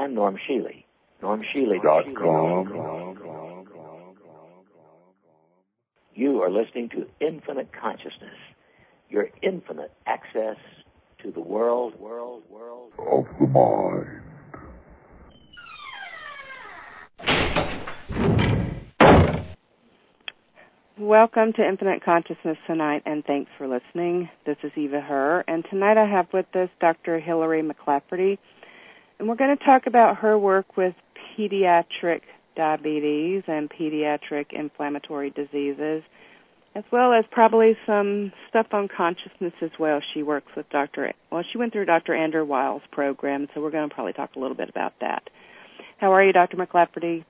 I'm Norm Shealy. NormShealy.com. You are listening to Infinite Consciousness, your infinite access to the world of the mind. Welcome to Infinite Consciousness tonight, and thanks for listening. This is Eva Herr, and tonight I have with us Dr. Hilary McLafferty, and we're going to talk about her work with pediatric diabetes and pediatric inflammatory diseases, as well as probably some stuff on consciousness as well. She works with she went through Dr. Andrew Weil's program, so we're going to probably talk a little bit about that. How are you, Dr. McLafferty?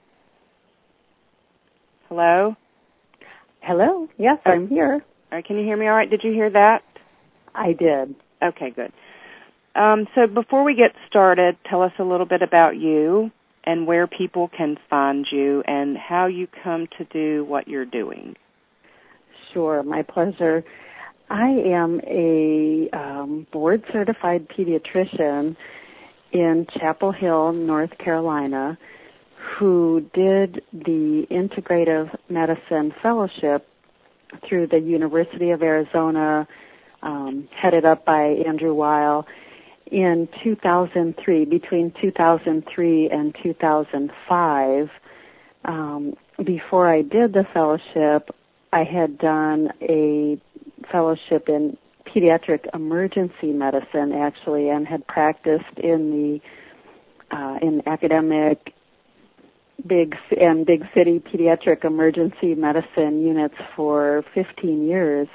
Hello? Hello. Yes, I'm here. All right, can you hear me all right? Did you hear that? I did. Okay, good. So before we get started, tell us a little bit about you and where people can find you and how you come to do what you're doing. Sure, my pleasure. I am a board-certified pediatrician in Chapel Hill, North Carolina, who did the Integrative Medicine Fellowship through the University of Arizona, headed up by Andrew Weil, in 2003, between 2003 and 2005. Before I did the fellowship, I had done a fellowship in pediatric emergency medicine, actually, and had practiced in academic big city pediatric emergency medicine units for 15 years.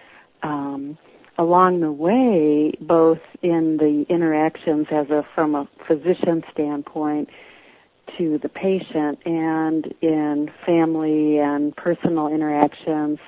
Along the way, both in the interactions from a physician standpoint to the patient and in family and personal interactions,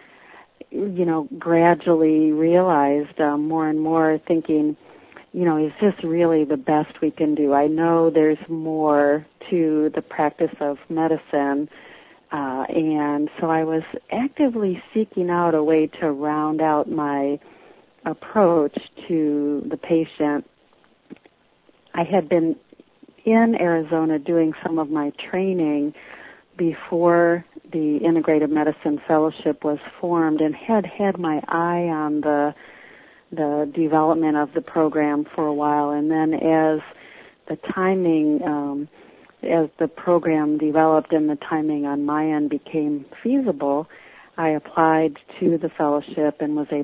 gradually realized more and more thinking, is this really the best we can do? I know there's more to the practice of medicine, and so I was actively seeking out a way to round out my approach to the patient. I had been in Arizona doing some of my training before the Integrative Medicine Fellowship was formed and had my eye on the development of the program for a while. And then as the timing, as the program developed and the timing on my end became feasible, I applied to the fellowship and was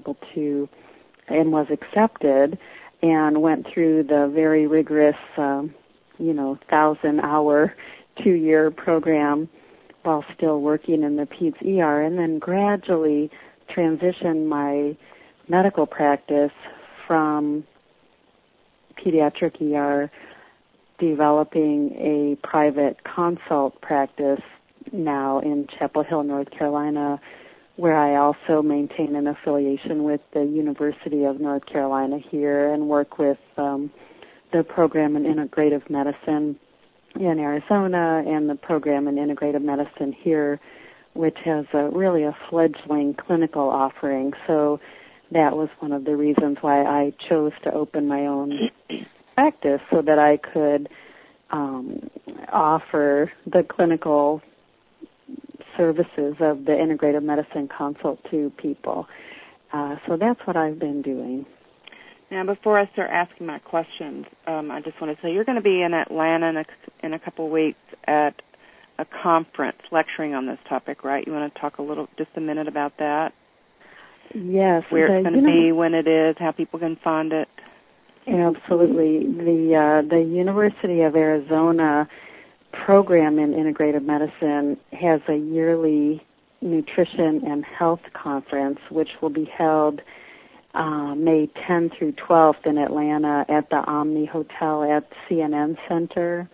accepted and went through the very rigorous, 1,000-hour, 2-year program while still working in the Peds ER, and then gradually transitioned my medical practice from pediatric ER, developing a private consult practice now in Chapel Hill, North Carolina, where I also maintain an affiliation with the University of North Carolina here and work with the program in integrative medicine in Arizona and the program in integrative medicine here, which has really a fledgling clinical offering. So that was one of the reasons why I chose to open my own practice, so that I could offer the clinical services of the integrative medicine consult to people. So that's what I've been doing. Now, before I start asking my questions, I just want to say you're going to be in Atlanta in a couple of weeks at a conference lecturing on this topic, right? You want to talk just a minute about that? Yes. Where it's going to be, when it is, how people can find it? Absolutely. The University of Arizona program in integrative medicine has a yearly nutrition and health conference, which will be held May 10 through 12th in Atlanta at the Omni Hotel at CNN Center.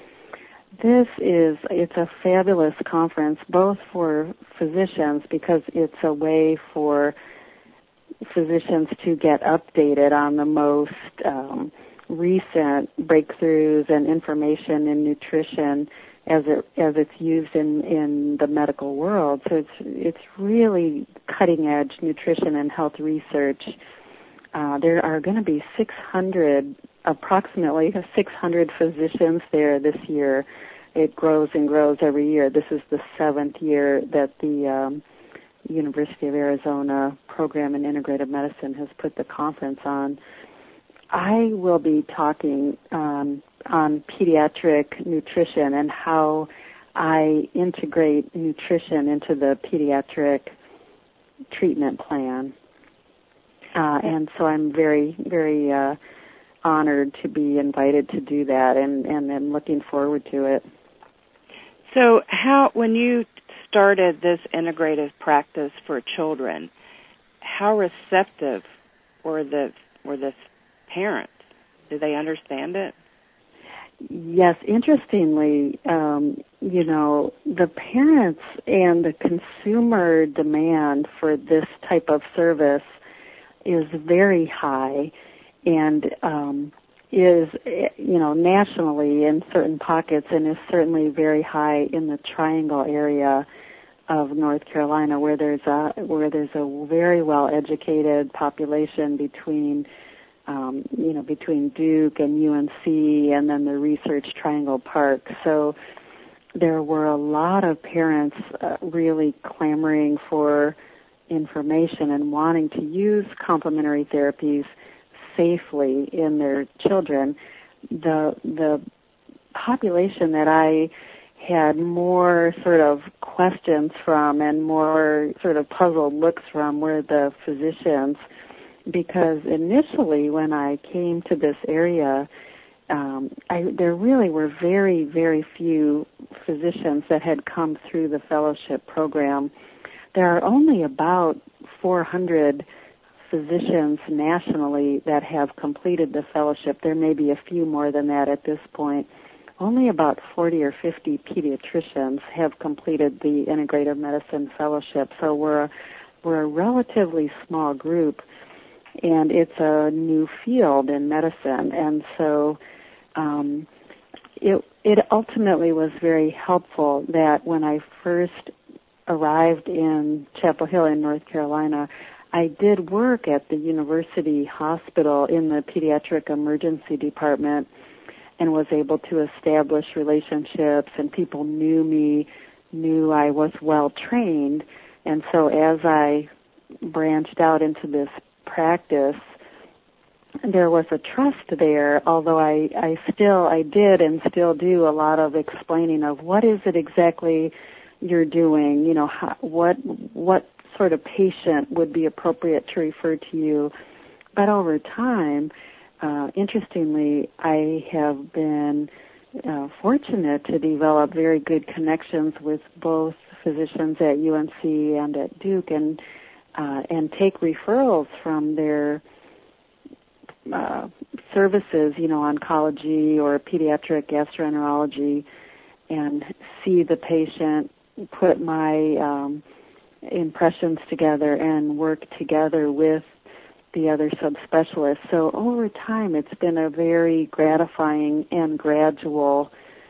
It's a fabulous conference, both for physicians, because it's a way for physicians to get updated on the most recent breakthroughs and information in nutrition as it's used in the medical world. So it's really cutting edge nutrition and health research there are going to be approximately 600 physicians there this year. It grows and grows every year. This is the 7th year that the University of Arizona program in integrative medicine has put the conference on. I will be talking on pediatric nutrition and how I integrate nutrition into the pediatric treatment plan. And so I'm very, very honored to be invited to do that, and I'm looking forward to it. So when you started this integrative practice for children, how receptive were the parents? Do they understand it? Yes, interestingly, the parents and the consumer demand for this type of service is very high, and is, nationally in certain pockets, and is certainly very high in the Triangle area of North Carolina, where there's a very well educated population between Duke and UNC, and then the Research Triangle Park. So there were a lot of parents really clamoring for information and wanting to use complementary therapies safely in their children. The population that I had more sort of questions from and more sort of puzzled looks from were the physicians, because initially when I came to this area, there really were very, very few physicians that had come through the fellowship program. There are only about 400 physicians nationally that have completed the fellowship. There may be a few more than that at this point. Only about 40 or 50 pediatricians have completed the integrative medicine fellowship. So we're a relatively small group, and it's a new field in medicine. And so it ultimately was very helpful that when I first arrived in Chapel Hill in North Carolina, I did work at the university hospital in the pediatric emergency department and was able to establish relationships, and people knew I was well trained. And so as I branched out into this practice, there was a trust there, although I did and still do a lot of explaining of what is it exactly you're doing, what sort of patient would be appropriate to refer to you. But over time, interestingly, I have been fortunate to develop very good connections with both physicians at UNC and at Duke, and take referrals from their services, oncology or pediatric gastroenterology, and see the patient, put my impressions together, and work together with the other subspecialists. So over time, it's been a very gratifying and gradual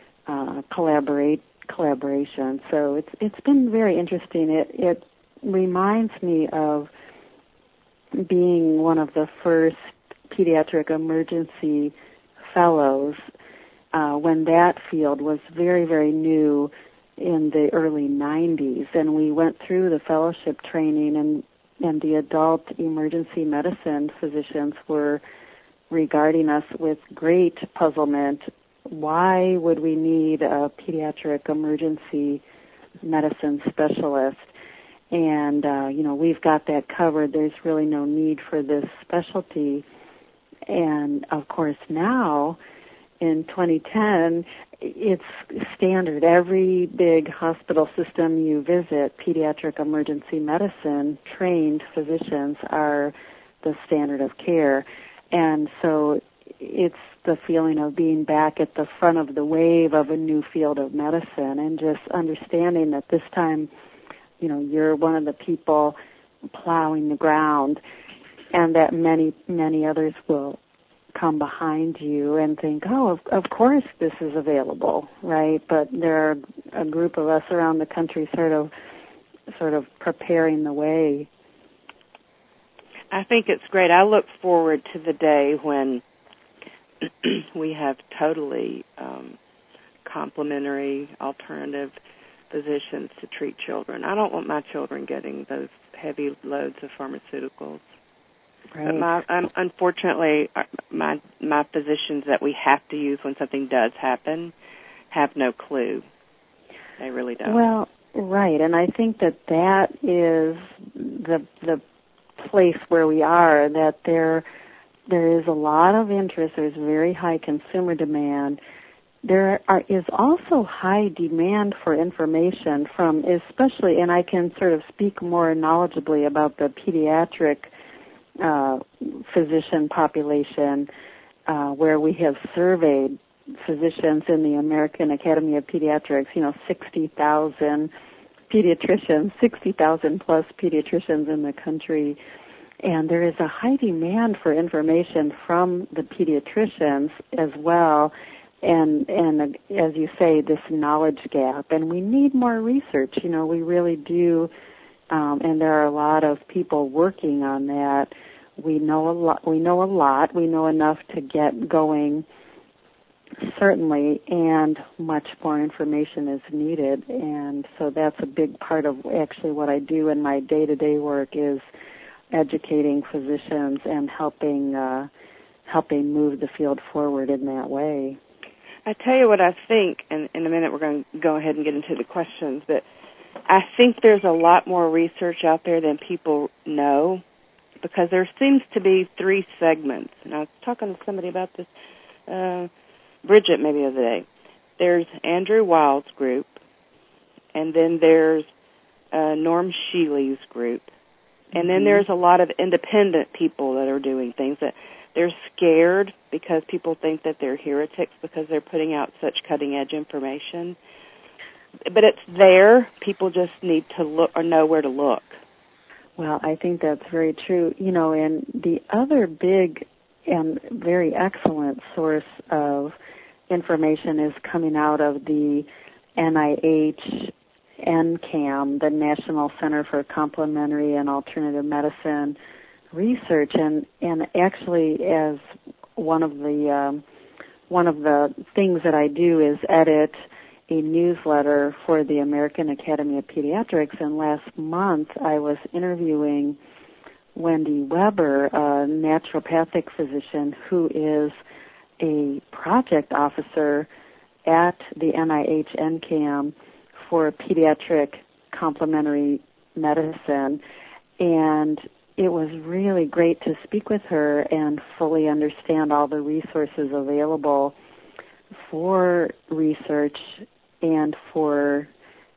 collaboration. So it's been very interesting. It reminds me of being one of the first pediatric emergency fellows when that field was very, very new in the early 90s, and we went through the fellowship training, and the adult emergency medicine physicians were regarding us with great puzzlement. Why would we need a pediatric emergency medicine specialist? And, we've got that covered. There's really no need for this specialty. And, of course, now, in 2010, it's standard. Every big hospital system you visit, pediatric emergency medicine trained physicians are the standard of care. And so it's the feeling of being back at the front of the wave of a new field of medicine, and just understanding that this time, you're one of the people plowing the ground, and that many, many others will come behind you and think, oh, of course this is available, right? But there are a group of us around the country sort of preparing the way. I think it's great. I look forward to the day when we have totally complementary, alternative physicians to treat children. I don't want my children getting those heavy loads of pharmaceuticals. Right. But unfortunately, my physicians that we have to use when something does happen have no clue. They really don't. Well, right, and I think that is the place where we are, that there is a lot of interest. There's very high consumer demand. There is also high demand for information from, especially, and I can sort of speak more knowledgeably about the pediatric physician population, where we have surveyed physicians in the American Academy of Pediatrics, 60,000 pediatricians, 60,000 plus pediatricians in the country. And there is a high demand for information from the pediatricians as well. And as you say, this knowledge gap. And we need more research. We really do. And there are a lot of people working on that. We know a lot. We know enough to get going, certainly, and much more information is needed. And so that's a big part of actually what I do in my day-to-day work, is educating physicians and helping move the field forward in that way. I tell you what I think, and in a minute we're going to go ahead and get into the questions, but I think there's a lot more research out there than people know, because there seems to be 3 segments. And I was talking to somebody about this, Bridget maybe the other day. There's Andrew Wild's group, and then there's Norm Shealy's group, and then there's a lot of independent people that are doing things that they're scared because people think that they're heretics because they're putting out such cutting-edge information. But it's there. People just need to look or know where to look. Well, I think that's very true. And the other big and very excellent source of information is coming out of the NIH NCAM, the National Center for Complementary and Alternative Medicine Research, and actually, as one of the things that I do is edit a newsletter for the American Academy of Pediatrics, and last month I was interviewing Wendy Weber, a naturopathic physician who is a project officer at the NIH NCAM for pediatric complementary medicine, and it was really great to speak with her and fully understand all the resources available for research and for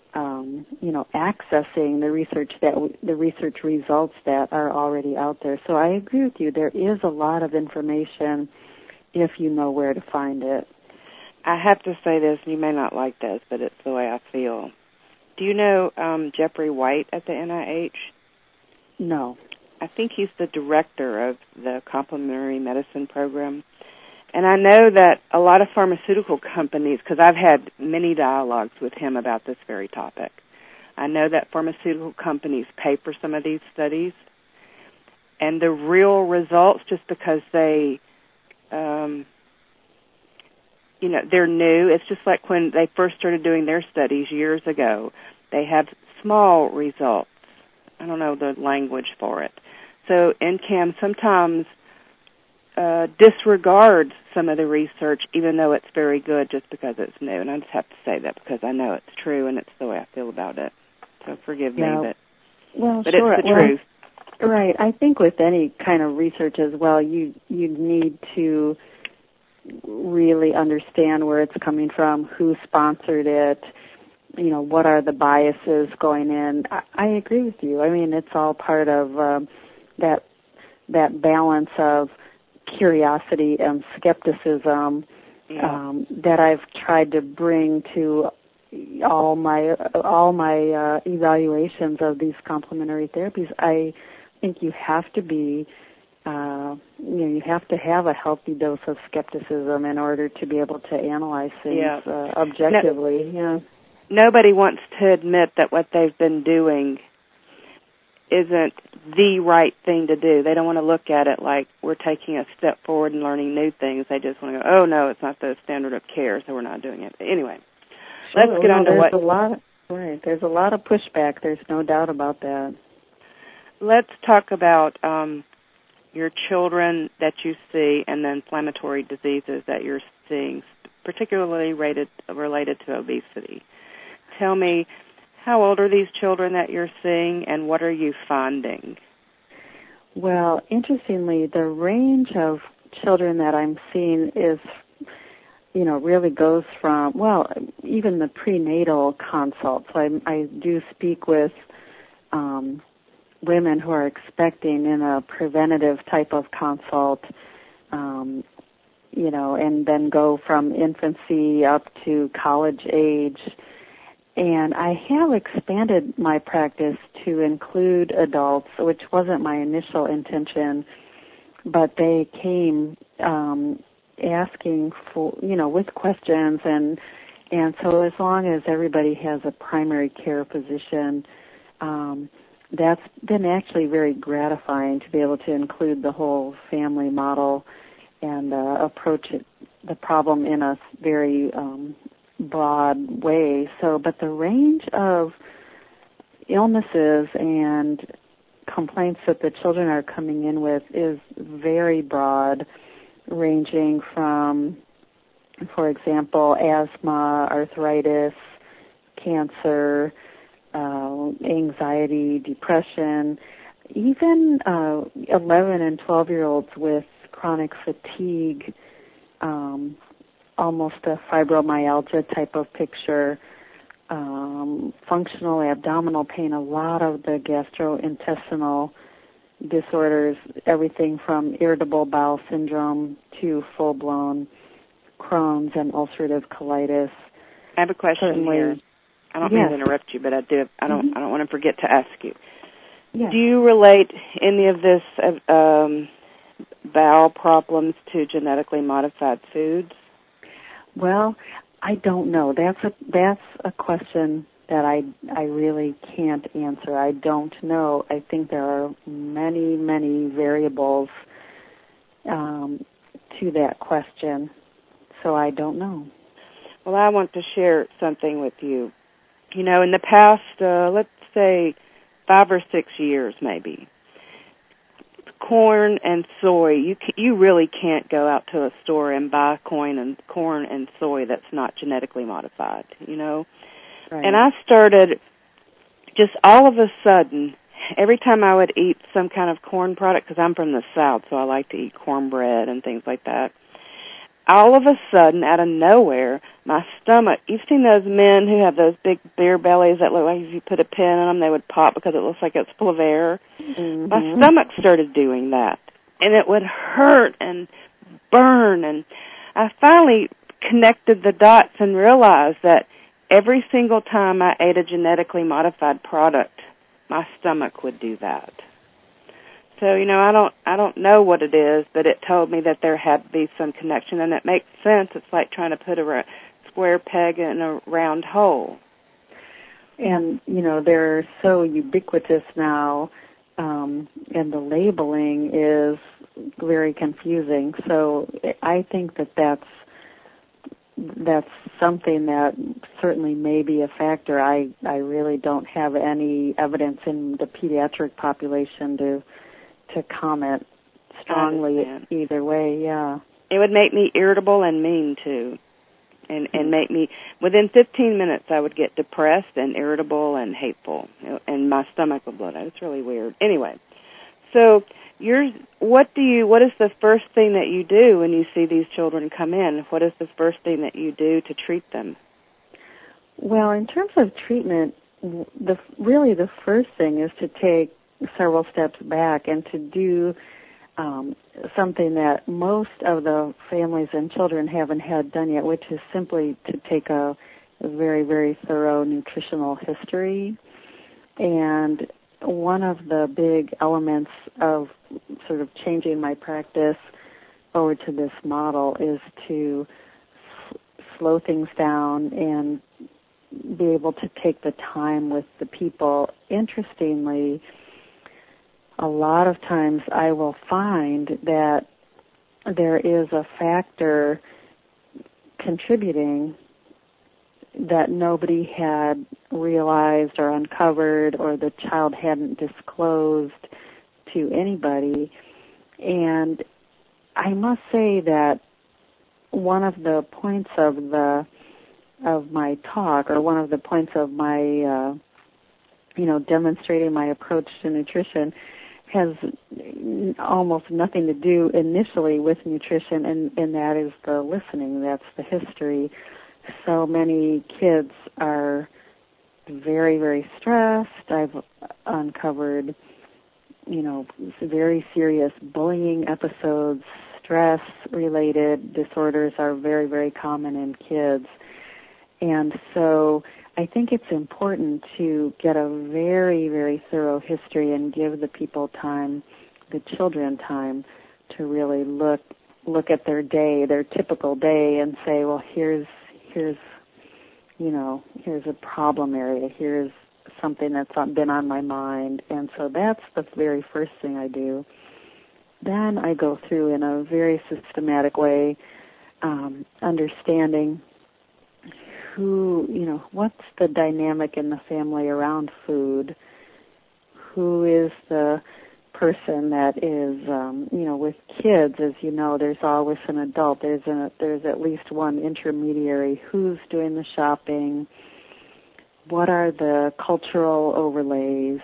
accessing the research results that are already out there. So I agree with you. There is a lot of information if you know where to find it. I have to say this, and you may not like this, but it's the way I feel. Do you know Jeffrey White at the NIH? No. I think he's the director of the complementary medicine program. And I know that a lot of pharmaceutical companies, because I've had many dialogues with him about this very topic, I know that pharmaceutical companies pay for some of these studies, and the real results, just because they, they're new. It's just like when they first started doing their studies years ago. They have small results. I don't know the language for it. So NCAM sometimes disregards some of the research, even though it's very good, just because it's new. And I just have to say that because I know it's true, and it's the way I feel about it. So forgive me, but sure. It's the truth. Right. I think with any kind of research as well, you need to really understand where it's coming from, who sponsored it, what are the biases going in. I agree with you. I mean, it's all part of that balance of curiosity and skepticism that I've tried to bring to all my evaluations of these complementary therapies. I think you have to be you have to have a healthy dose of skepticism in order to be able to analyze things objectively. Nobody wants to admit that what they've been doing isn't the right thing to do. They don't want to look at it like we're taking a step forward and learning new things. They just want to go, oh, no, it's not the standard of care, so we're not doing it. Anyway, let's get on to what... There's a lot of pushback. There's no doubt about that. Let's talk about your children that you see and the inflammatory diseases that you're seeing, particularly related to obesity. Tell me, how old are these children that you're seeing, and what are you finding? Well, interestingly, the range of children that I'm seeing is, really goes from, even the prenatal consults. I do speak with women who are expecting in a preventative type of consult, and then go from infancy up to college age. And I have expanded my practice to include adults, which wasn't my initial intention, but they came asking for, with questions, and so as long as everybody has a primary care physician, that's been actually very gratifying to be able to include the whole family model and approach the problem in a very broad way. So, but the range of illnesses and complaints that the children are coming in with is very broad, ranging from, for example, asthma, arthritis, cancer, anxiety, depression, even 11 and 12-year-olds with chronic fatigue, almost a fibromyalgia type of picture, functional abdominal pain, a lot of the gastrointestinal disorders, everything from irritable bowel syndrome to full-blown Crohn's and ulcerative colitis. I have a question here. I don't mean to interrupt you, but I do. I don't want to forget to ask you. Yes. Do you relate any of this bowel problems to genetically modified foods? Well, I don't know. That's a question that I really can't answer. I don't know. I think there are many, many variables to that question, so I don't know. Well, I want to share something with you. In the past, let's say 5 or 6 years maybe, corn and soy, you really can't go out to a store and buy corn and soy that's not genetically modified, Right. And I started just all of a sudden, every time I would eat some kind of corn product, because I'm from the South, so I like to eat cornbread and things like that, all of a sudden, out of nowhere, my stomach, you've seen those men who have those big beer bellies that look like if you put a pin in them, they would pop because it looks like it's full of air. Mm-hmm. My stomach started doing that, and it would hurt and burn, and I finally connected the dots and realized that every single time I ate a genetically modified product, my stomach would do that. So, I don't know what it is, but it told me that there had to be some connection, and it makes sense. It's like trying to put a square peg in a round hole. And, they're so ubiquitous now, and the labeling is very confusing. So I think that's something that certainly may be a factor. I really don't have any evidence in the pediatric population to comment strongly either way, yeah. It would make me irritable and mean, too, and make me, within 15 minutes, I would get depressed and irritable and hateful, and my stomach would blow out. It's really weird. Anyway, so what is the first thing that you do when you see these children come in? What is the first thing that you do to treat them? Well, in terms of treatment, the first thing is to take several steps back and to do something that most of the families and children haven't had done yet, which is simply to take a very, very thorough nutritional history. And one of the big elements of sort of changing my practice over to this model is to slow things down and be able to take the time with the people. Interestingly, a lot of times I will find that there is a factor contributing that nobody had realized or uncovered, or the child hadn't disclosed to anybody. And I must say that one of the points of my talk, or one of the points of my demonstrating my approach to nutrition, has almost nothing to do initially with nutrition, and that is the listening. That's the history. So many kids are very, very stressed. I've uncovered, very serious bullying episodes. Stress-related disorders are very, very common in kids. And so I think it's important to get a very, very thorough history and give the people time, the children time, to really look at their day, their typical day, and say, well, here's a problem area. Here's something that's been on my mind. And so that's the very first thing I do. Then I go through in a very systematic way, understanding what's the dynamic in the family around food. Who is the person that is, with kids, as you know, there's always an adult. There's at least one intermediary. Who's doing the shopping? What are the cultural overlays?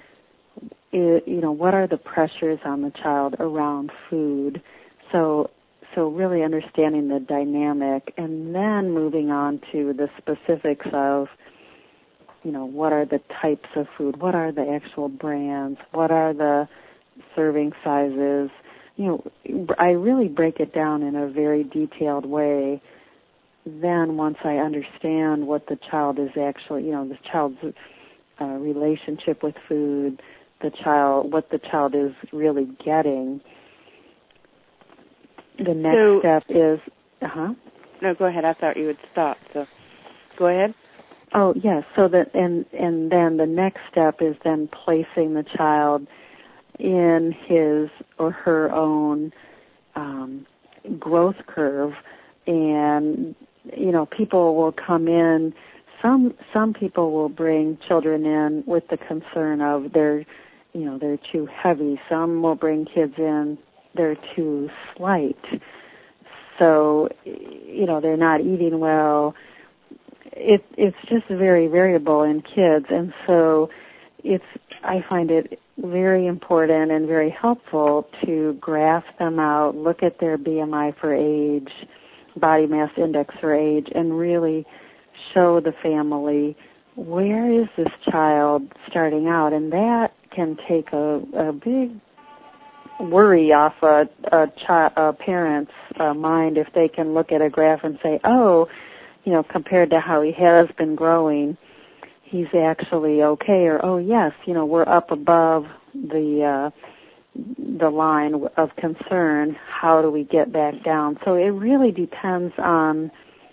What are the pressures on the child around food? So really understanding the dynamic, and then moving on to the specifics of, what are the types of food? What are the actual brands? What are the serving sizes? I really break it down in a very detailed way. Then once I understand what the child is actually, the child's relationship with food, what the child is really getting, the next step is, No, go ahead. I thought you would stop. So, go ahead. Oh, yes. So and then the next step is then placing the child in his or her own growth curve, and people will come in. Some people will bring children in with the concern of they're too heavy. Some will bring kids in, they're too slight. So, they're not eating well. It's just very variable in kids, and so I find it very important and very helpful to graph them out, look at their BMI for age, body mass index for age, and really show the family where is this child starting out, and that can take a big worry off a parent's mind if they can look at a graph and say, compared to how he has been growing, he's actually okay, or, oh, yes, we're up above the line of concern. How do we get back down? So it really depends on,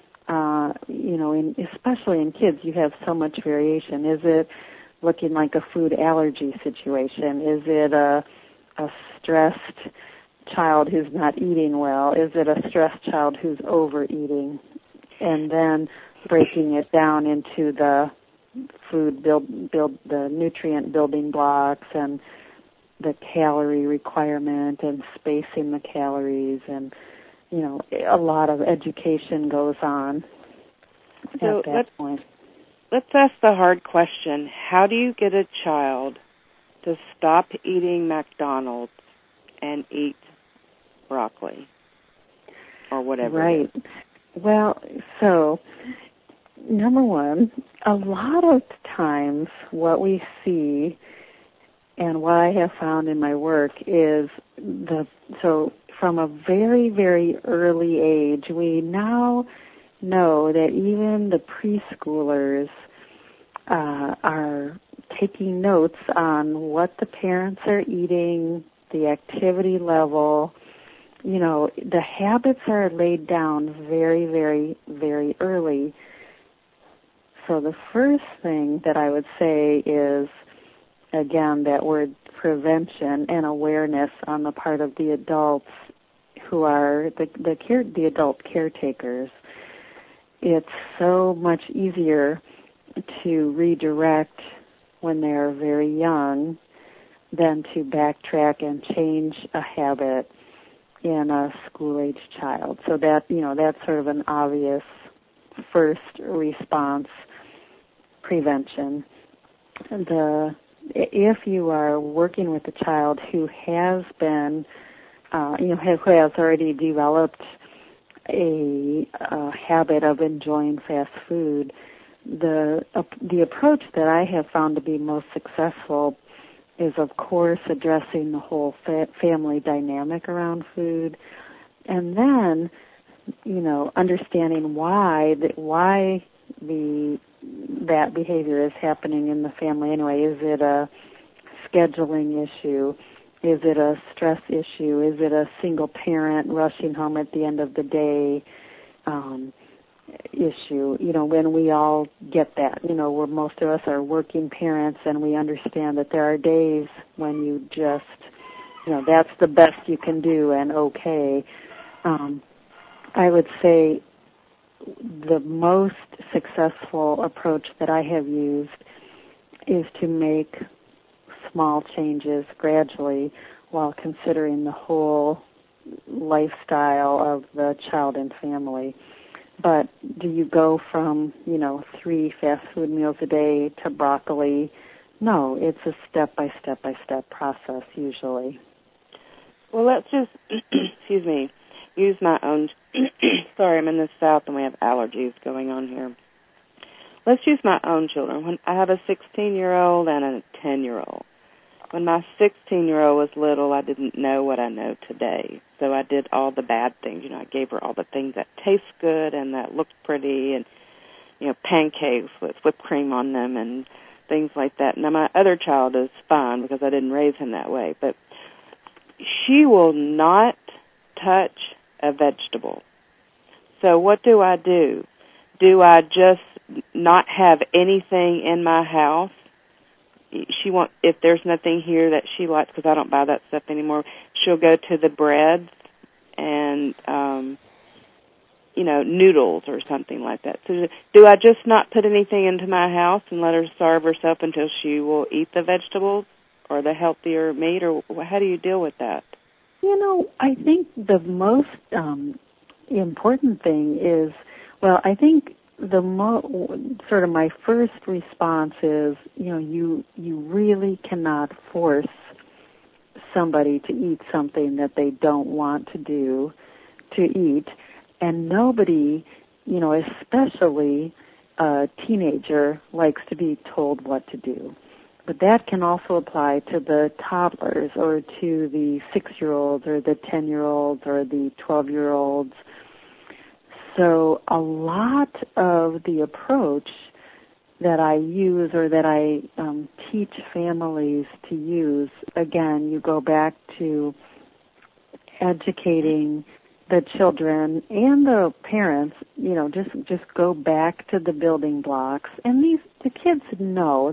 especially in kids, you have so much variation. Is it looking like a food allergy situation? Is it a stressed child who's not eating well? Is it a stressed child who's overeating? And then breaking it down into the food build the nutrient building blocks and the calorie requirement and spacing the calories, and a lot of education goes on at that point. Let's ask the hard question. How do you get a child to stop eating McDonald's and eat broccoli or whatever? Right. Well, so number one, a lot of times what we see and what I have found in my work is from a very, very early age, we now know that even the preschoolers are taking notes on what the parents are eating, the activity level. The habits are laid down very, very, very early. So the first thing that I would say is, again, that word prevention and awareness on the part of the adults who are the adult caretakers. It's so much easier to redirect when they're very young than to backtrack and change a habit in a school-age child. So that, that's sort of an obvious first response, prevention. If you are working with a child who has been, who has already developed a habit of enjoying fast food, the approach that I have found to be most successful is, of course, addressing the whole family dynamic around food, and then, understanding why that behavior is happening in the family anyway. Is it a scheduling issue? Is it a stress issue? Is it a single parent rushing home at the end of the day issue? When we all get that, where most of us are working parents and we understand that there are days when you just, that's the best you can do and okay. I would say the most successful approach that I have used is to make small changes gradually while considering the whole lifestyle of the child and family. But do you go from, 3 fast food meals a day to broccoli? No, it's a step-by-step process usually. Well, let's just, use my own, sorry, I'm in the South and we have allergies going on here. Let's use my own children. When I have a 16-year-old and a 10-year-old. When my 16-year-old was little, I didn't know what I know today. So I did all the bad things. I gave her all the things that taste good and that look pretty and, pancakes with whipped cream on them and things like that. Now, my other child is fine because I didn't raise him that way. But she will not touch a vegetable. So what do? Do I just not have anything in my house? If there's nothing here that she likes, because I don't buy that stuff anymore, she'll go to the breads and, noodles or something like that. So do I just not put anything into my house and let her starve herself until she will eat the vegetables or the healthier meat, or how do you deal with that? I think the most important thing is, I think sort of my first response is, you really cannot force somebody to eat something that they don't want to eat, and nobody, especially a teenager, likes to be told what to do. But that can also apply to the toddlers or to the 6-year-olds or the 10-year-olds or the 12-year-olds. So a lot of the approach that I use or that I teach families to use, again, you go back to educating the children and the parents, just go back to the building blocks. And the kids know,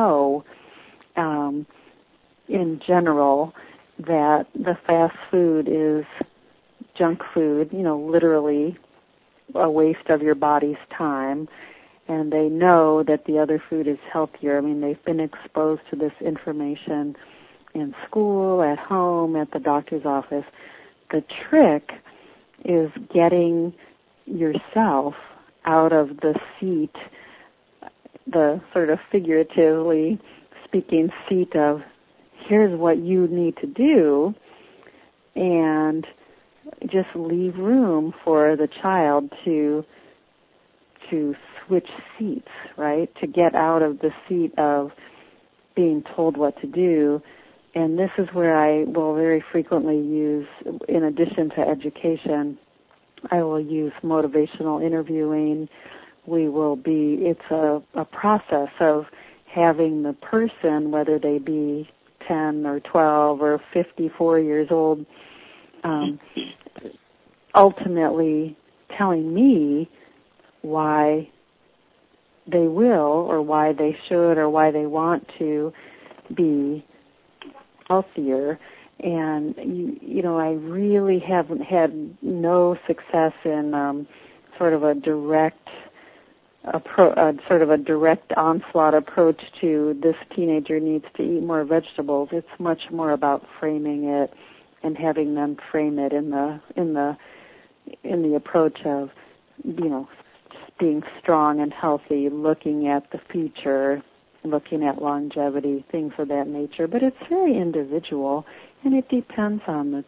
in general, that the fast food is junk food, literally a waste of your body's time, and they know that the other food is healthier. I mean, they've been exposed to this information in school, at home, at the doctor's office. The trick is getting yourself out of the seat, the sort of figuratively speaking seat of, here's what you need to do, and just leave room for the child to switch seats, right? To get out of the seat of being told what to do. And this is where I will very frequently use, in addition to education, I will use motivational interviewing. It's a process of having the person, whether they be 10 or 12 or 54 years old, ultimately telling me why they will or why they should or why they want to be healthier. And I really haven't had no success in sort of a direct onslaught approach to this teenager needs to eat more vegetables. It's much more about framing it and having them frame it in the approach of, being strong and healthy, looking at the future, looking at longevity, things of that nature. But it's very individual, and it depends on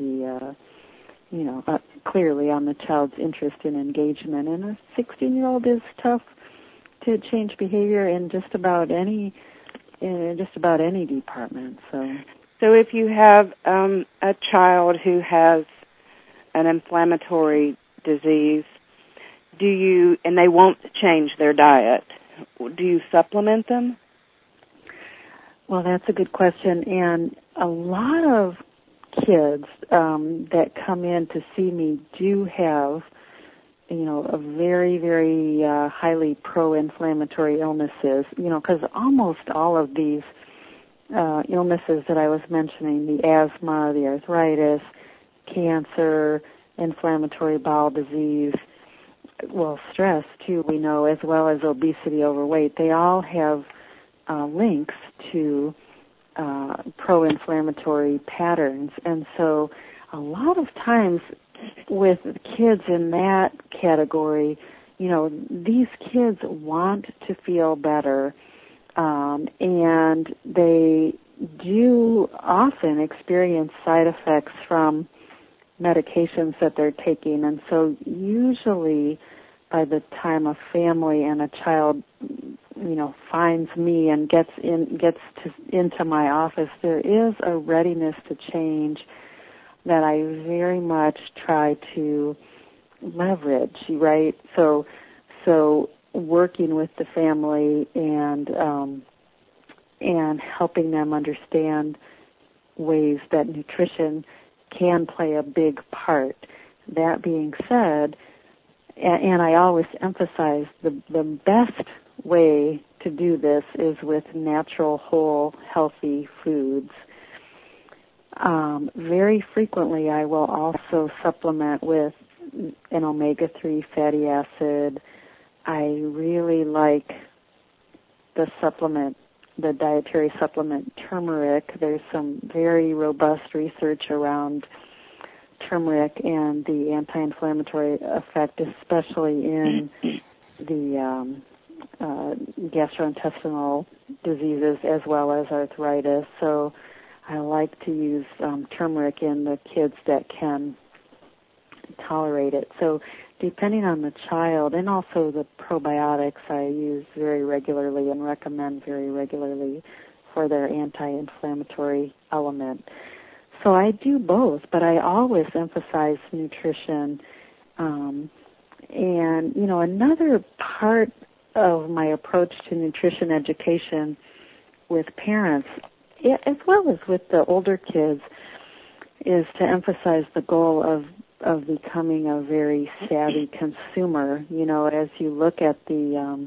clearly on the child's interest in engagement. And a 16-year-old is tough to change behavior in just about any department. So if you have a child who has an inflammatory disease, and they won't change their diet, do you supplement them? Well, that's a good question. And a lot of kids that come in to see me do have, a very, very highly pro-inflammatory illnesses, because almost all of these illnesses that I was mentioning, the asthma, the arthritis, cancer, inflammatory bowel disease, stress too, we know, as well as obesity, overweight, they all have links to pro-inflammatory patterns. And so a lot of times with kids in that category, these kids want to feel better, and they do often experience side effects from medications that they're taking. And so usually by the time a family and a child, finds me and gets into my office, there is a readiness to change that I very much try to leverage, right? So working with the family and helping them understand ways that nutrition can play a big part. That being said, and I always emphasize the best way to do this is with natural, whole, healthy foods. Very frequently I will also supplement with an omega-3 fatty acid. I really like the dietary supplement turmeric. There's some very robust research around turmeric and the anti-inflammatory effect, especially in the gastrointestinal diseases as well as arthritis. So I like to use turmeric in the kids that can tolerate it. So depending on the child, and also the probiotics I use very regularly and recommend very regularly for their anti-inflammatory element. So I do both, but I always emphasize nutrition. And, another part of my approach to nutrition education with parents, as well as with the older kids, is to emphasize the goal of becoming a very savvy consumer. As you look at the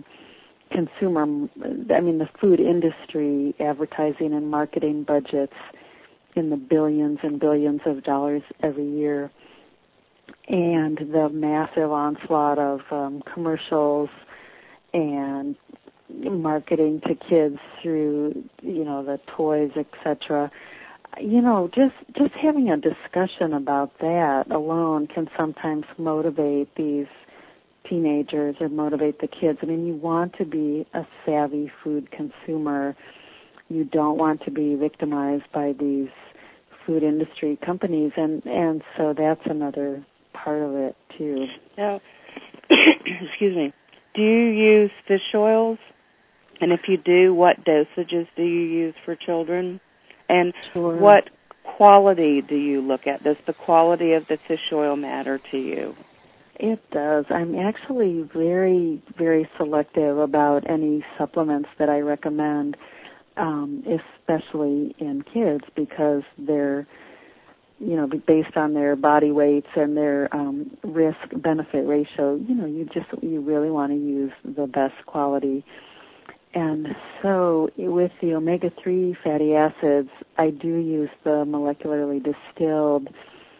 the food industry, advertising and marketing budgets in the billions and billions of dollars every year, and the massive onslaught of commercials and marketing to kids through, the toys, etc. Just having a discussion about that alone can sometimes motivate these teenagers or motivate the kids. You want to be a savvy food consumer. You don't want to be victimized by these food industry companies, and so that's another part of it too. Now, excuse me, do you use fish oils? And if you do, what dosages do you use for children? And Sure. What quality do you look at? Does the quality of the fish oil matter to you? It does. I'm actually very, very selective about any supplements that I recommend, especially in kids, because they're, based on their body weights and their risk-benefit ratio, you really want to use the best quality. And so with the omega-3 fatty acids, I do use the molecularly distilled,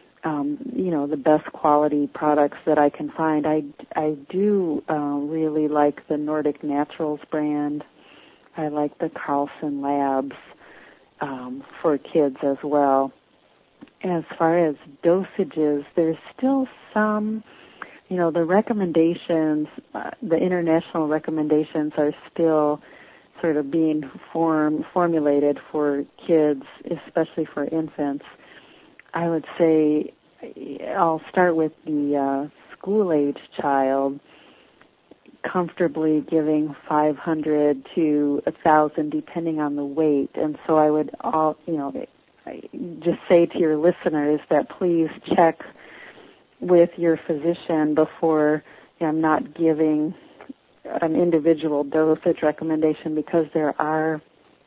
the best quality products that I can find. I do really like the Nordic Naturals brand. I like the Carlson Labs for kids as well. As far as dosages, there's still some, the recommendations, the international recommendations are still sort of being formulated for kids, especially for infants. I would say I'll start with the school-age child, comfortably giving 500 to 1,000 depending on the weight. And so I would just say to your listeners that please check with your physician before. I'm not giving an individual dosage recommendation because there are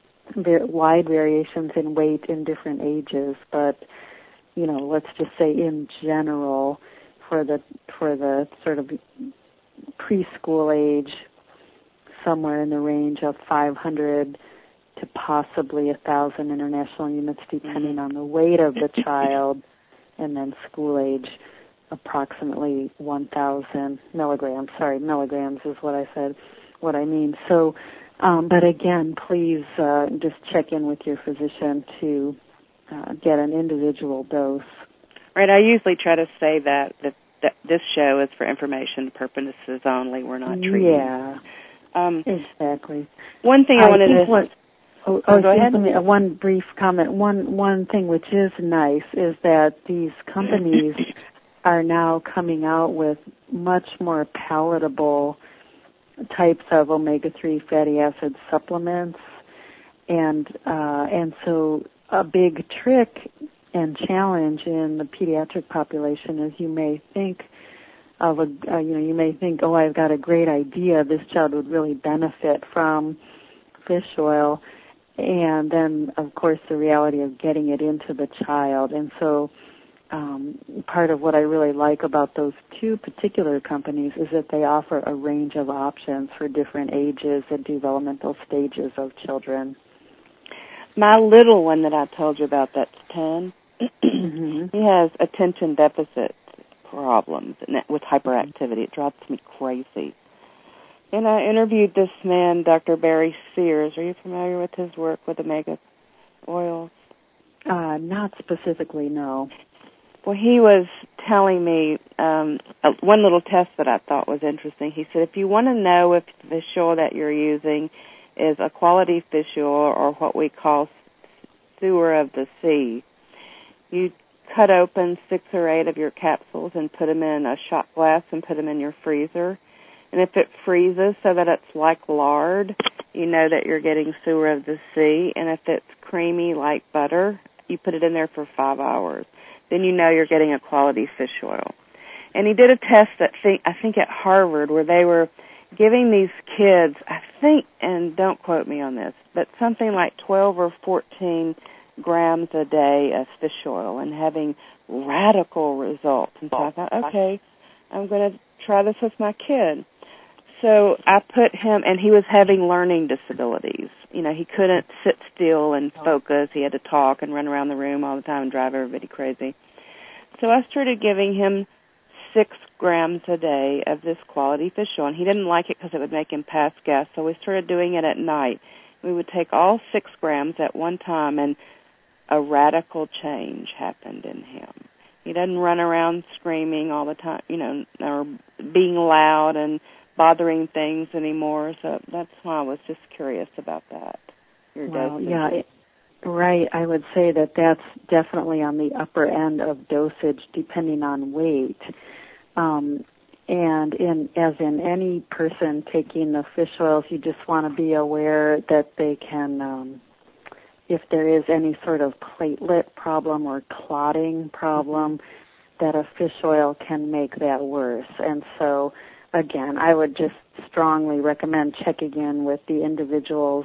wide variations in weight in different ages, but let's just say in general for the sort of preschool age, somewhere in the range of 500 to possibly 1,000 international units depending on the weight of the child, and then school age approximately 1,000 milligrams. Sorry, milligrams is what I said, what I mean. So, but again, please just check in with your physician to get an individual dose. Right, I usually try to say that this show is for information purposes only. We're not treating. Yeah, exactly. One thing I wanted to... go ahead. One brief comment. One thing which is nice is that these companies are now coming out with much more palatable types of omega-3 fatty acid supplements, and so a big trick and challenge in the pediatric population is you may think, oh, I've got a great idea. This child would really benefit from fish oil, and then of course the reality of getting it into the child. And so part of what I really like about those two particular companies is that they offer a range of options for different ages and developmental stages of children. My little one that I told you about, that's 10, he has attention deficit problems with hyperactivity. It drives me crazy. And I interviewed this man, Dr. Barry Sears. Are you familiar with his work with omega oils? Not specifically, no. Well, he was telling me one little test that I thought was interesting. He said if you want to know if the fish oil that you're using is a quality fish oil or what we call sewer of the sea, you cut open 6 or 8 of your capsules and put them in a shot glass and put them in your freezer. And if it freezes so that it's like lard, you know that you're getting sewer of the sea. And if it's creamy like butter, you put it in there for 5 hours. Then you know you're getting a quality fish oil. And he did a test I think at Harvard where they were giving these kids, I think, and don't quote me on this, but something like 12 or 14 grams a day of fish oil and having radical results. And so I thought, okay, I'm going to try this with my kid. So I put him, and he was having learning disabilities. He couldn't sit still and focus. He had to talk and run around the room all the time and drive everybody crazy. So I started giving him 6 grams a day of this quality fish oil, and he didn't like it because it would make him pass gas, so we started doing it at night. We would take all 6 grams at one time, and a radical change happened in him. He doesn't run around screaming all the time, or being loud and bothering things anymore, so that's why I was just curious about that. Right. I would say that that's definitely on the upper end of dosage depending on weight. And as in any person taking the fish oils, you just want to be aware that they can, if there is any sort of platelet problem or clotting problem, that a fish oil can make that worse. And so, again, I would just strongly recommend checking in with the individual's,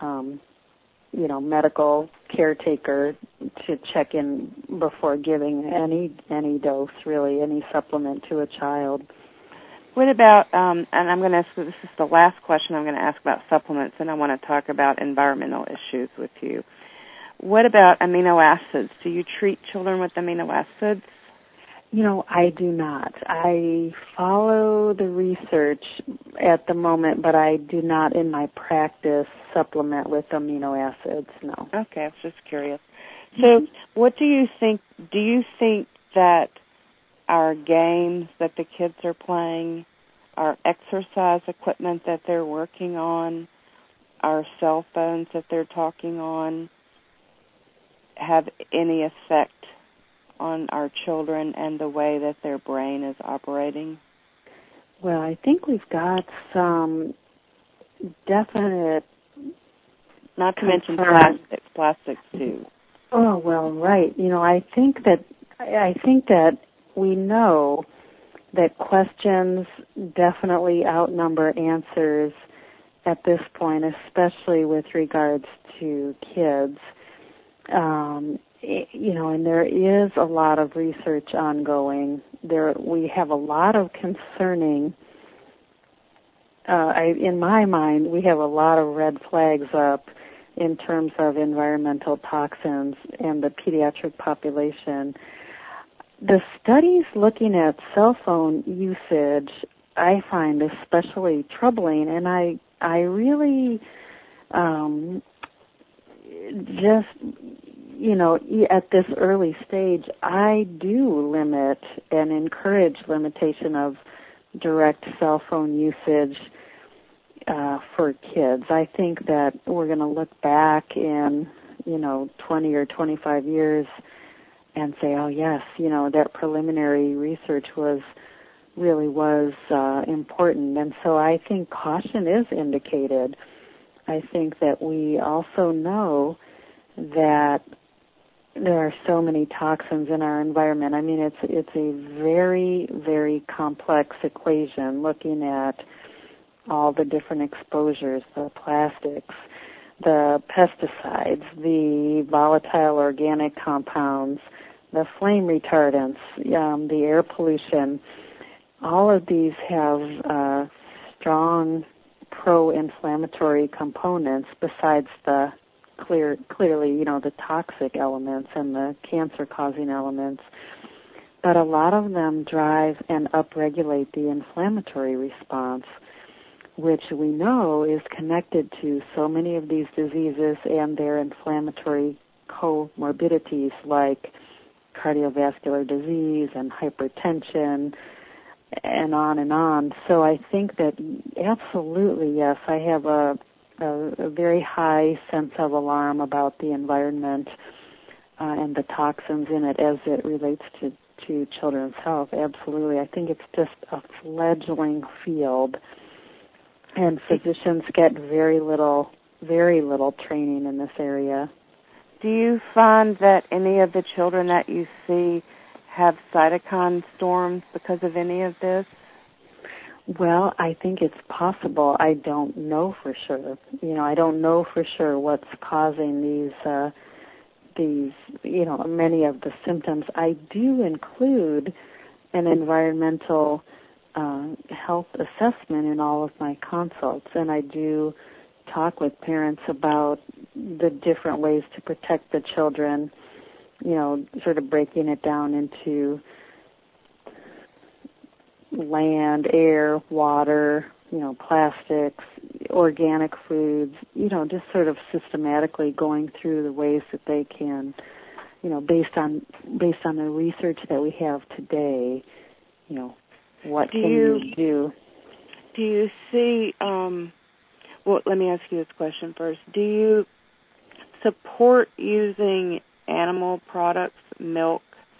medical caretaker to check in before giving any dose, really, any supplement to a child. What about, and I'm going to ask, this is the last question I'm going to ask about supplements, and I want to talk about environmental issues with you. What about amino acids? Do you treat children with amino acids? I do not. I follow the research at the moment, but I do not in my practice supplement with amino acids, no. Okay, I was just curious. So what do you think? Do you think that our games that the kids are playing, our exercise equipment that they're working on, our cell phones that they're talking on, have any effect on our children and the way that their brain is operating? Well, I think we've got some definite... Not to mention plastics too. Oh, well, right. I think that we know that questions definitely outnumber answers at this point, especially with regards to kids. And there is a lot of research ongoing. We have a lot of concerning, in my mind, we have a lot of red flags up in terms of environmental toxins and the pediatric population. The studies looking at cell phone usage I find especially troubling, and I really just, at this early stage, I do limit and encourage limitation of direct cell phone usage for kids. I think that we're going to look back in, 20 or 25 years and say, oh, yes, that preliminary research was important. And so I think caution is indicated. I think that we also know that there are so many toxins in our environment. I mean, it's a very, very complex equation looking at all the different exposures, the plastics, the pesticides, the volatile organic compounds, the flame retardants, the air pollution. All of these have strong pro-inflammatory components besides the clearly, the toxic elements and the cancer-causing elements. But a lot of them drive and upregulate the inflammatory response, which we know is connected to so many of these diseases and their inflammatory comorbidities like cardiovascular disease and hypertension and on and on. So I think that absolutely, yes, I have a very high sense of alarm about the environment and the toxins in it as it relates to children's health. Absolutely. I think it's just a fledgling field, and physicians get very little training in this area. Do you find that any of the children that you see have cytokine storms because of any of this? Well, I think it's possible. I don't know for sure. I don't know for sure what's causing these, many of the symptoms. I do include an environmental health assessment in all of my consults, and I do talk with parents about the different ways to protect the children, sort of breaking it down into land, air, water, plastics, organic foods, just sort of systematically going through the ways that they can, based on the research that we have today, what can you do? Do you see, well, let me ask you this question first. Do you support using animal products, milk,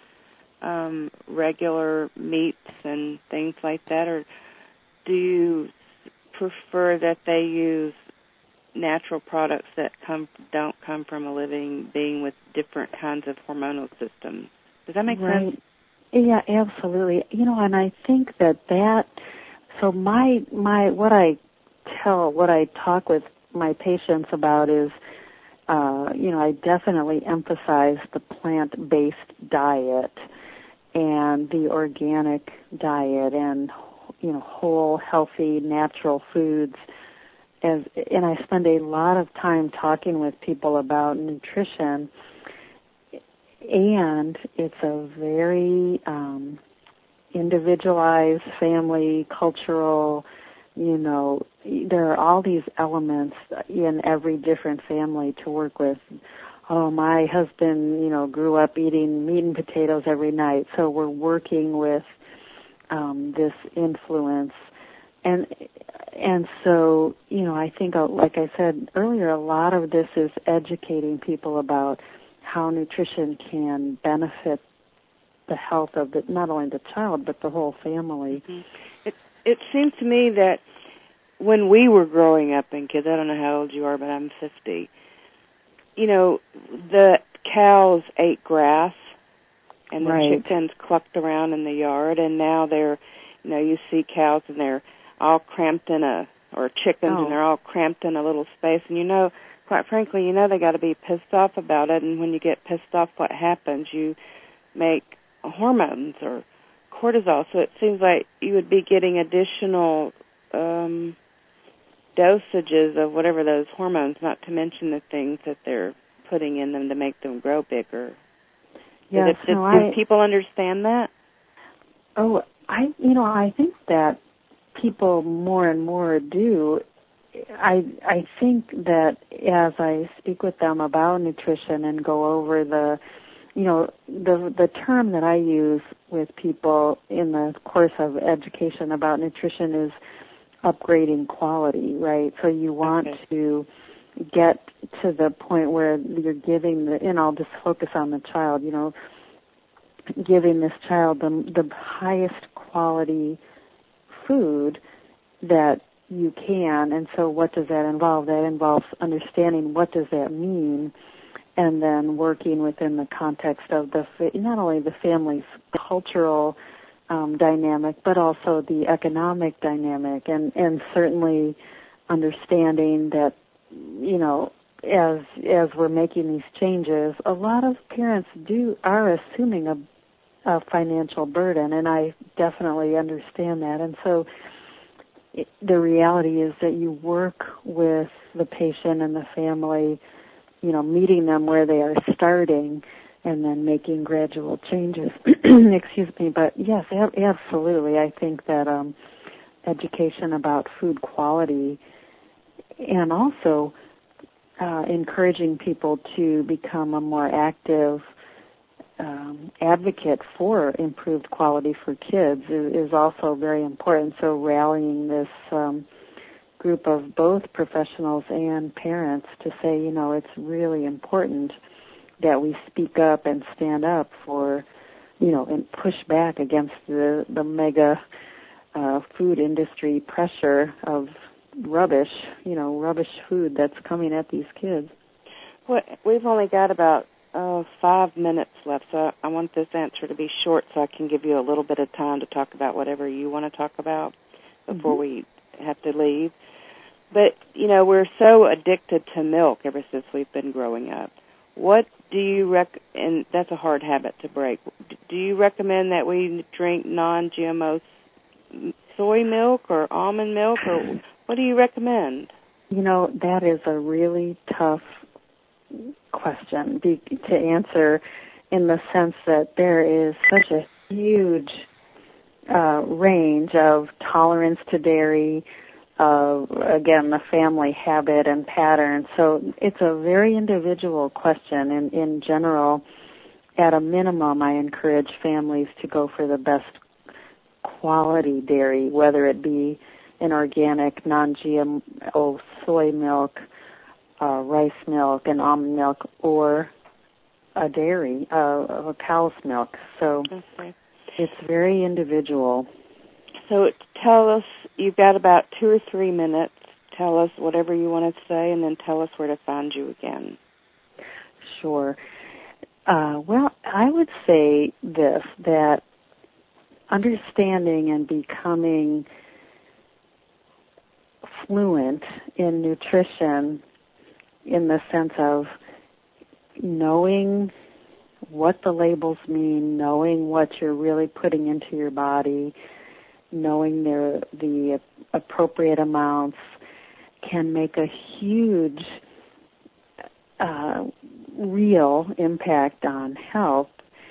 regular meats and things like that, or do you prefer that they use natural products that don't come from a living being with different kinds of hormonal systems? Does that make sense? Yeah, absolutely. And I think that so what I talk with my patients about is, I definitely emphasize the plant-based diet and the organic diet and, whole, healthy, natural foods. And I spend a lot of time talking with people about nutrition, and it's a very individualized, family, cultural, there are all these elements in every different family to work with. Oh, my husband, grew up eating meat and potatoes every night, so we're working with this influence. And so, I think, like I said earlier, a lot of this is educating people about how nutrition can benefit the health of not only the child, but the whole family. Mm-hmm. It seems to me that when we were growing up and kids, I don't know how old you are, but I'm 50, the cows ate grass and the chickens clucked around in the yard, and now they're, you see cows and they're all cramped or chickens and they're all cramped in a little space, and quite frankly, they got to be pissed off about it, and when you get pissed off, what happens? You make hormones or cortisol, so it seems like you would be getting additional dosages of whatever those hormones, not to mention the things that they're putting in them to make them grow bigger. Yes, do people understand that? Oh, I think that people more and more do. I think that as I speak with them about nutrition and go over the term that I use with people in the course of education about nutrition is upgrading quality, right? So you want to get to the point where you're giving and I'll just focus on the child, giving this child the highest quality food that you can. And so what does that involve? That involves understanding what does that mean, and then working within the context of not only the family's cultural dynamic, but also the economic dynamic, and certainly understanding that, as we're making these changes, a lot of parents are assuming a financial burden, and I definitely understand that. And so the reality is that you work with the patient and the family, meeting them where they are starting and then making gradual changes. Excuse me. But yes, absolutely. I think that education about food quality and also encouraging people to become a more active advocate for improved quality for kids is also very important. So rallying this group of both professionals and parents to say, it's really important that we speak up and stand up for, and push back against the mega food industry pressure of rubbish food that's coming at these kids. Well, we've only got about 5 minutes left, so I want this answer to be short so I can give you a little bit of time to talk about whatever you want to talk about before we have to leave. But, we're so addicted to milk ever since we've been growing up. What do you and that's a hard habit to break. Do you recommend that we drink non-GMO soy milk or almond milk, or what do you recommend? That is a really tough question to answer, in the sense that there is such a huge range of tolerance to dairy, again, the family habit and pattern. So it's a very individual question. And in general, at a minimum, I encourage families to go for the best quality dairy, whether it be an organic, non-GMO soy milk, rice milk, and almond milk, or a dairy, a cow's milk. So it's very individual. So tell us, you've got about 2 or 3 minutes. Tell us whatever you want to say, and then tell us where to find you again. Sure. Well, I would say this, that understanding and becoming fluent in nutrition, in the sense of knowing what the labels mean, knowing what you're really putting into your body, knowing the appropriate amounts can make a huge real impact on health.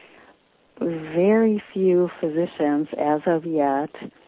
Very few physicians, as of yet,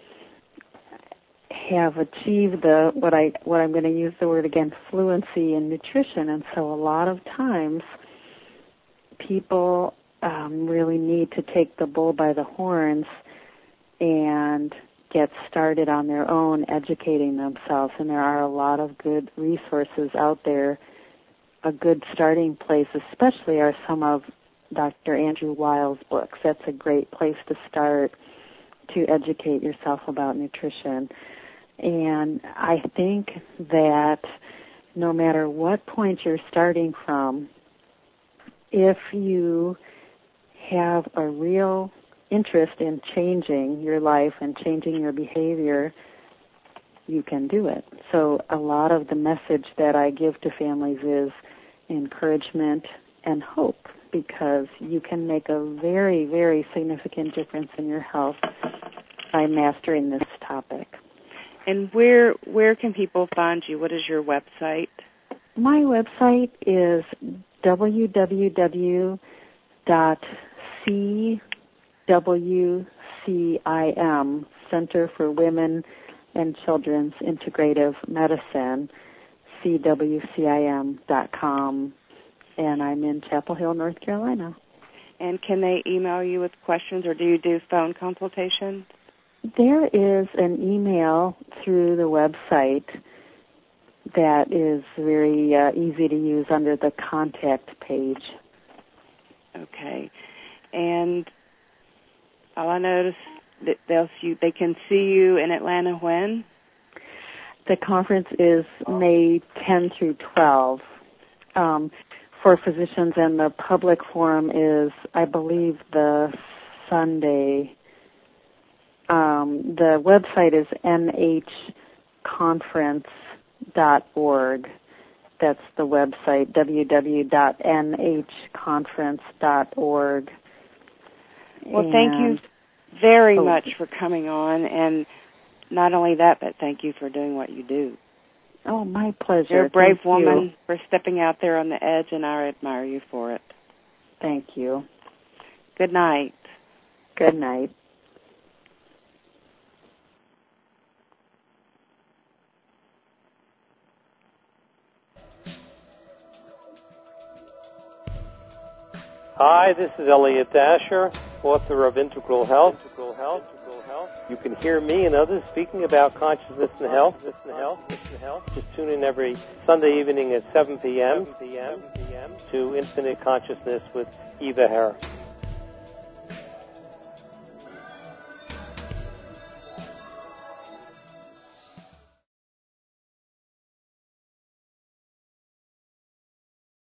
have achieved what I'm going to use the word again, fluency in nutrition, and so a lot of times people really need to take the bull by the horns and get started on their own, educating themselves, and there are a lot of good resources out there. A good starting place especially are some of Dr. Andrew Weil's books. That's a great place to start to educate yourself about nutrition. And I think that no matter what point you're starting from, if you have a real interest in changing your life and changing your behavior, you can do it. So a lot of the message that I give to families is encouragement and hope, because you can make a very, very significant difference in your health by mastering this topic. And where can people find you? What is your website? My website is www.CWCIM, Center for Women and Children's Integrative Medicine, CWCIM.com, and I'm in Chapel Hill, North Carolina. And can they email you with questions, or do you do phone consultations? There is an email through the website that is very easy to use under the contact page. Okay. And I noticed that they can see you in Atlanta when? The conference is May 10 through 12 for physicians, and the public forum is, I believe, the Sunday. The website is nhconference.org. That's the website, www.nhconference.org. Well, thank you very much for coming on, and not only that, but thank you for doing what you do. Oh, my pleasure. You're a brave woman for stepping out there on the edge, and I admire you for it. Thank you. Good night. Good night. Hi, this is Elliot Dasher, author of Integral Health. You can hear me and others speaking about consciousness and health. Just tune in every Sunday evening at 7 p.m. to Infinite Consciousness with Eva Hare.